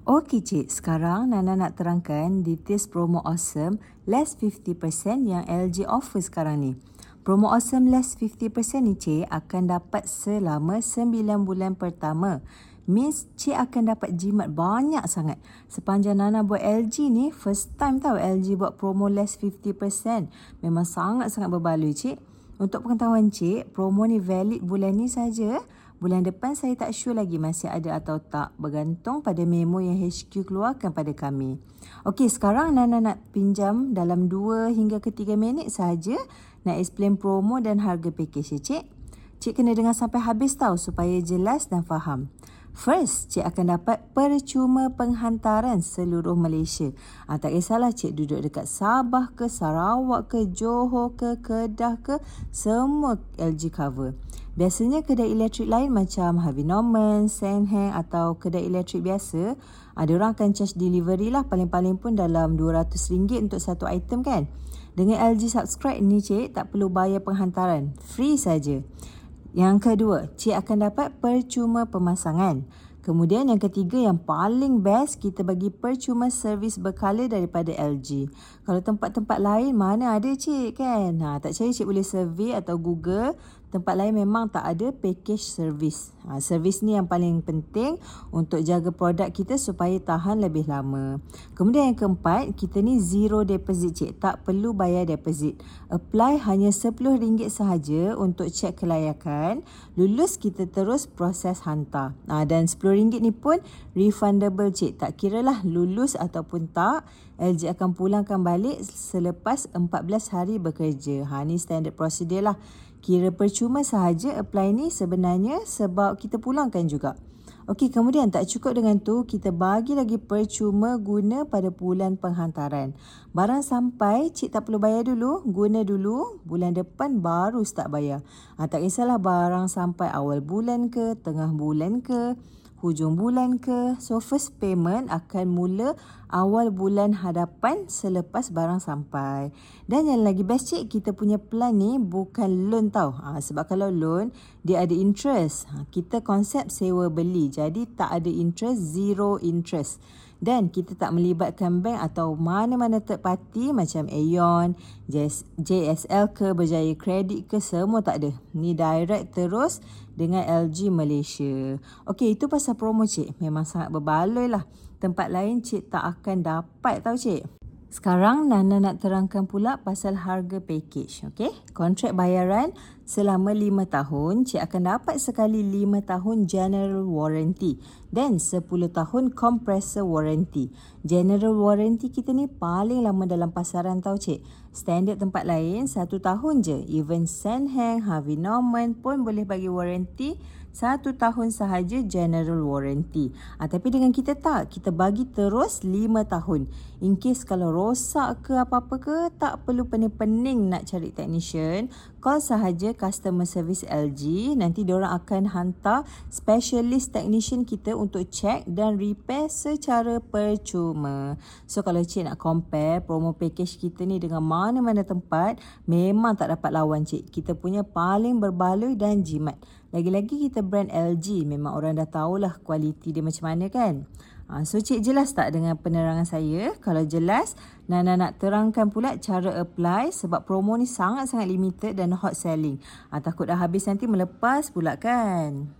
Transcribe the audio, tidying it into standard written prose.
Okey cik, sekarang Nana nak terangkan details promo awesome less 50% yang LG offer sekarang ni. Promo awesome less 50% ni cik akan dapat selama 9 bulan pertama. Means cik akan dapat jimat banyak sangat. Sepanjang Nana buat LG ni, first time tau LG buat promo less 50%. Memang sangat-sangat berbaloi cik. Untuk pengetahuan cik, promo ni valid bulan ni saja. Bulan depan saya tak sure lagi masih ada atau tak, bergantung pada memo yang HQ keluarkan pada kami. Okey, sekarang Nana nak pinjam dalam 2 hingga ke 3 minit sahaja nak explain promo dan harga package ya cik. Cik kena dengar sampai habis tau supaya jelas dan faham. First, cik akan dapat percuma penghantaran seluruh Malaysia. Tak kisahlah cik duduk dekat Sabah ke, Sarawak ke, Johor ke, Kedah ke, semua LG cover. Biasanya kedai elektrik lain macam Harvey Norman, Sennheng atau kedai elektrik biasa, ada orang akan charge delivery lah, paling-paling pun dalam RM200 untuk satu item kan. Dengan LG Subscribe ni cik tak perlu bayar penghantaran, free saja. Yang kedua, cik akan dapat percuma pemasangan. Kemudian yang ketiga yang paling best, kita bagi percuma servis berkala daripada LG. Kalau tempat-tempat lain mana ada cik kan? Tak percaya cik boleh survey atau Google. Tempat lain memang tak ada package servis. Servis ni yang paling penting untuk jaga produk kita supaya tahan lebih lama. Kemudian yang keempat, kita ni zero deposit cik. Tak perlu bayar deposit. Apply hanya RM10 sahaja untuk cek kelayakan. Lulus kita terus proses hantar. Dan RM10 ni pun refundable cik. Tak kira lah lulus ataupun tak, LG akan pulangkan balik selepas 14 hari bekerja. Ni standard prosedur lah. Kira percuma sahaja apply ni sebenarnya sebab kita pulangkan juga. Okey, kemudian tak cukup dengan tu, kita bagi lagi percuma guna pada bulan penghantaran. Barang sampai, cik tak perlu bayar dulu, guna dulu, bulan depan baru start bayar. Tak kisahlah barang sampai awal bulan ke, tengah bulan ke, hujung bulan ke. So first payment akan mula awal bulan hadapan selepas barang sampai. Dan yang lagi best cik, kita punya plan ni bukan loan tau. Sebab kalau loan, dia ada interest. Kita konsep sewa beli. Jadi tak ada interest, zero interest. Dan kita tak melibatkan bank atau mana-mana third party macam Aeon, JSL ke, Berjaya Kredit ke, semua tak ada. Ni direct terus dengan LG Malaysia. Okey, itu pasal promo cik. Memang sangat berbaloi lah. Tempat lain cik tak akan dapat tau cik. Sekarang Nana nak terangkan pula pasal harga package. Okey, kontrak bayaran selama 5 tahun, cik akan dapat sekali 5 tahun general warranty dan 10 tahun compressor warranty. General warranty kita ni paling lama dalam pasaran tau cik. Standard tempat lain 1 tahun je. Even Sennheng, Harvey Norman pun boleh bagi warranty 1 tahun sahaja general warranty. Tapi dengan kita tak, kita bagi terus 5 tahun. In case kalau rosak ke apa-apa ke, tak perlu pening-pening nak cari technician. Call sahaja customer service LG, nanti diorang akan hantar specialist technician kita untuk check dan repair secara percuma. So kalau cik nak compare promo package kita ni dengan mana-mana tempat, memang tak dapat lawan cik. Kita punya paling berbaloi dan jimat. Lagi-lagi kita brand LG, memang orang dah tahulah kualiti dia macam mana kan. So cik jelas tak dengan penerangan saya? Kalau jelas, Nana nak terangkan pula cara apply sebab promo ni sangat-sangat limited dan hot selling. Takut dah habis nanti melepas pula kan.